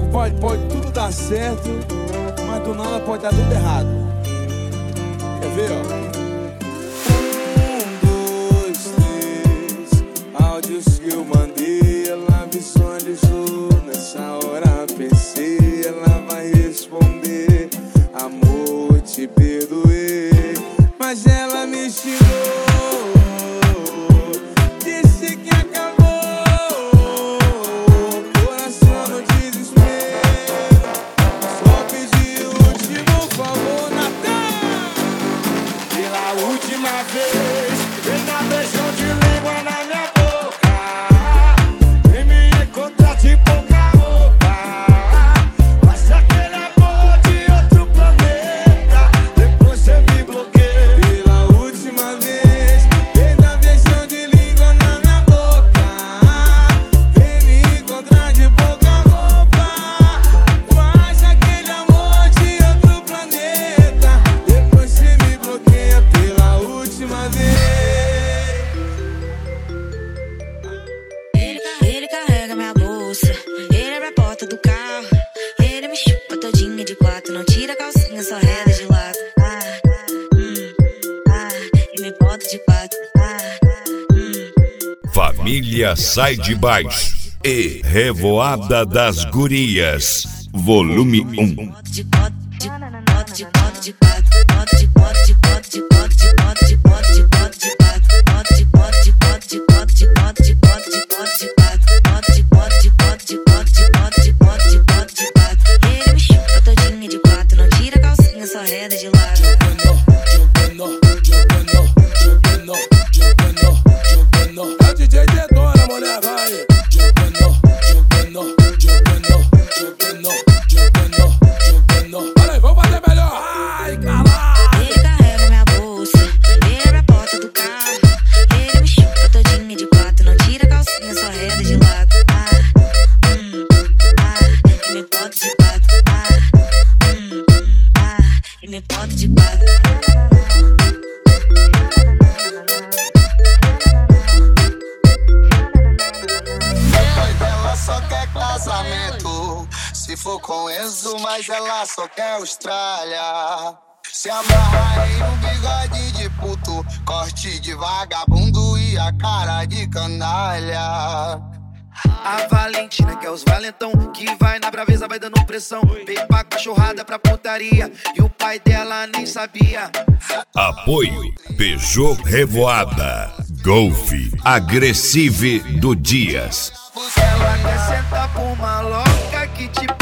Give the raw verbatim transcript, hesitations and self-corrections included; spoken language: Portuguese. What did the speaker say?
pode, pode tudo dar certo, mas do nada pode dar tudo errado. Quer ver, ó? Um, dois, três, áudios que eu mandei, ela visualizou. Nessa hora pensei, ela vai responder: amor, te perdoei. Mas ela me xingou, disse que acabou. Coração no desespero, só pedi o último favor, Natan. Pela última vez, vem dar beijão de língua na minha boca. Vem me encontrar de pouca roupa. Mas aquele amor de outro planeta, depois você me bloqueia. Pela última vez, vem dar beijão de língua na minha boca. Vem me encontrar de pouca roupa. Faz aquele amor de outro planeta, depois você me bloqueia. Pela última vez. Ele, ele carrega minha bolsa, ele abre a porta do carro, ele me chupa todinha de quatro, não tira a calcinha, só reda de lado. Ah, hum, ah, e me bota de quatro. Ah, hum. Família Sai de Baixo e Revoada das Gurias, volume um. Bota de bota de bota de bota de quatro, bota de bota de bota de bota de bota de bota de bota de quatro, bota de bota de bota de bota de bota de bota de bota de quatro, bota de bota de bota de bota de bota de bota de bota de quatro. Ele me chupa todinha de quatro, não tira a calcinha, só reda de lado. É o D J Detona, mulher, vai. Olha aí, vamos fazer melhor. Ai, caralho. Ele carrega minha bolsa, ele abre a porta do carro, ele me chupa todinha de quatro, não tira a calcinha, só reda de lado. Ah, hum, ah, e me bota de quatro. Ah, hum, ah, e me bota de quatro. Ela só quer casamento, se for com Enzo, mas ela só quer Austrália. Se amarra em um bigode de puto, corte de vagabundo e a cara de canalha. A Valentina, que é os valentão, que vai na braveza, vai dando pressão. Veio pra cachorrada, pra putaria, e o pai dela nem sabia. Apoio Peugeot Revoada, Golf Agressive do Dias. Ela quer sentar pra uma louca que te